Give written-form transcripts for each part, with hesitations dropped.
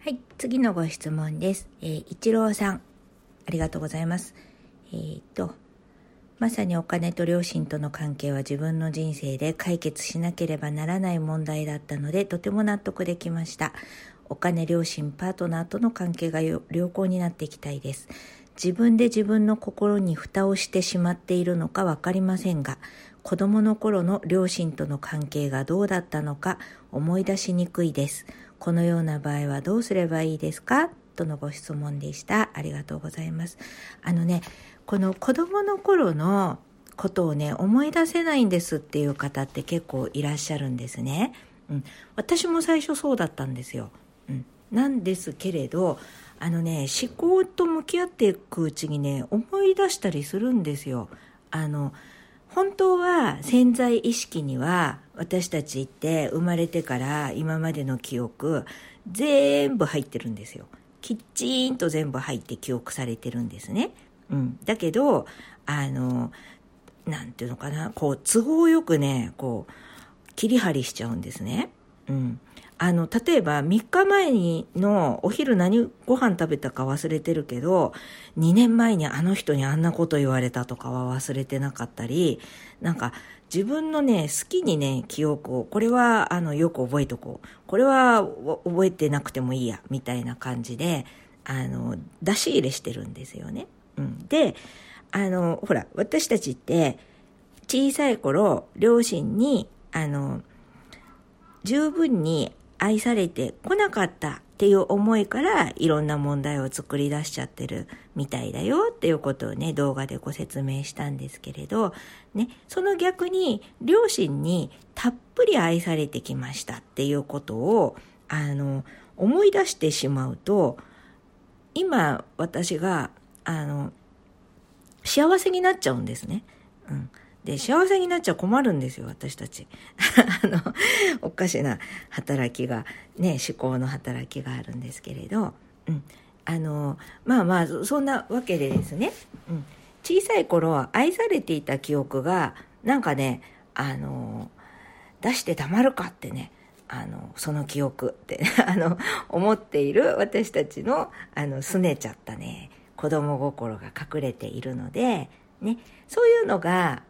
はい、次のご質問です。一郎さん、ありがとうございます。まさにお金と両親との関係は自分の人生で解決しなければならない問題だったので、とても納得できました。お金、両親、パートナーとの関係が良好になっていきたいです。自分で自分の心に蓋をしてしまっているのかわかりませんが、子供の頃の両親との関係がどうだったのか思い出しにくいです。このような場合はどうすればいいですか？とのご質問でした。ありがとうございます。この子供の頃のことをね、思い出せないんですっていう方って結構いらっしゃるんですね。私も最初そうだったんですよ。なんですけれど、思考と向き合っていくうちにね、思い出したりするんですよ。本当は潜在意識には私たちって生まれてから今までの記憶全部入ってるんですよ。きっちんと全部入って記憶されてるんですね。だけどなんていうのかな、都合よくね、切り張りしちゃうんですね。例えば3日前のお昼何ご飯食べたか忘れてるけど、2年前にあの人にあんなこと言われたとかは忘れてなかったり、なんか自分のね、好きにね、記憶を、これはよく覚えとこう、これは覚えてなくてもいいや、みたいな感じで、出し入れしてるんですよね。で、ほら、私たちって小さい頃、両親に、十分に愛されてこなかったっていう思いからいろんな問題を作り出しちゃってるみたいだよっていうことをね、動画でご説明したんですけれど、ね、その逆に両親にたっぷり愛されてきましたっていうことを思い出してしまうと、今私が幸せになっちゃうんですね。で、幸せになっちゃ困るんですよ、私たち。おかしな働きが、ね、思考の働きがあるんですけれど、そんなわけでですね、小さい頃愛されていた記憶が、なんかね、出してたまるかってね、その記憶って思っている私たちの、拗ねちゃったね、子供心が隠れているので、ね、そういうのが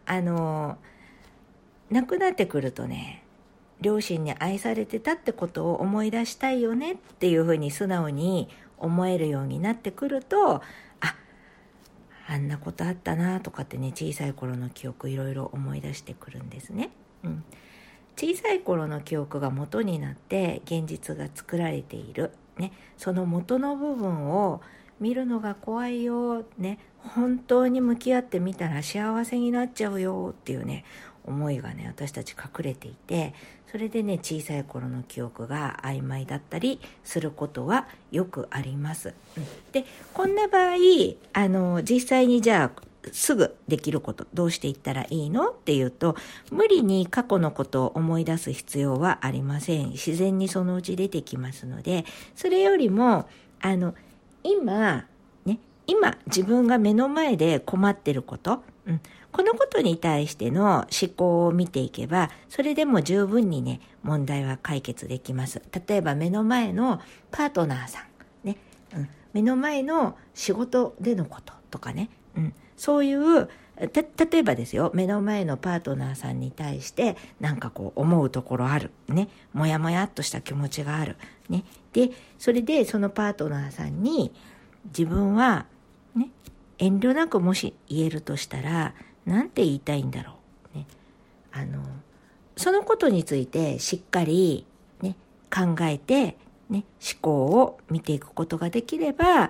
なくなってくるとね、両親に愛されてたってことを思い出したいよねっていうふうに素直に思えるようになってくると、あんなことあったなとかってね、小さい頃の記憶いろいろ思い出してくるんですね。小さい頃の記憶が元になって現実が作られている、ね、その元の部分を見るのが怖いよ、ね、本当に向き合ってみたら幸せになっちゃうよっていうね、思いがね、私たち隠れていて、それでね、小さい頃の記憶が曖昧だったりすることはよくあります。で、こんな場合実際にじゃあすぐできることどうしていったらいいのっていうと、無理に過去のことを思い出す必要はありません。自然にそのうち出てきますので、それよりも今自分が目の前で困ってること、このことに対しての思考を見ていけば、それでも十分にね、問題は解決できます。例えば目の前のパートナーさん、ね、目の前の仕事でのこととかね、そういう例えばですよ、目の前のパートナーさんに対してなんか思うところある、ね、もやもやっとした気持ちがある、ね、でそれでそのパートナーさんに自分は、ね、遠慮なくもし言えるとしたらなんて言いたいんだろう、ね、そのことについてしっかり、ね、考えて、ね、思考を見ていくことができれば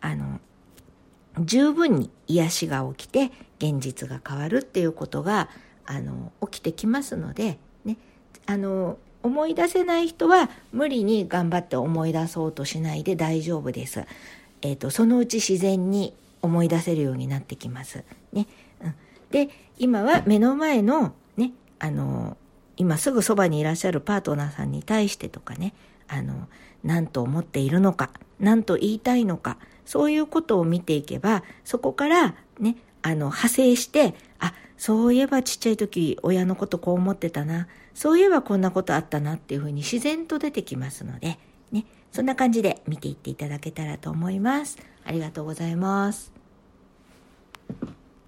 十分に癒しが起きて現実が変わるっていうことが起きてきますので、ね、思い出せない人は無理に頑張って思い出そうとしないで大丈夫です。そのうち自然に思い出せるようになってきます、ね。で、今は目の前の、ね、今すぐそばにいらっしゃるパートナーさんに対してとかね、何と思っているのか、何と言いたいのか、そういうことを見ていけば、そこからね、派生して、そういえばちっちゃい時親のことこう思ってたな、そういえばこんなことあったなっていうふうに自然と出てきますので、 ね、そんな感じで見ていっていただけたらと思います。ありがとうございます。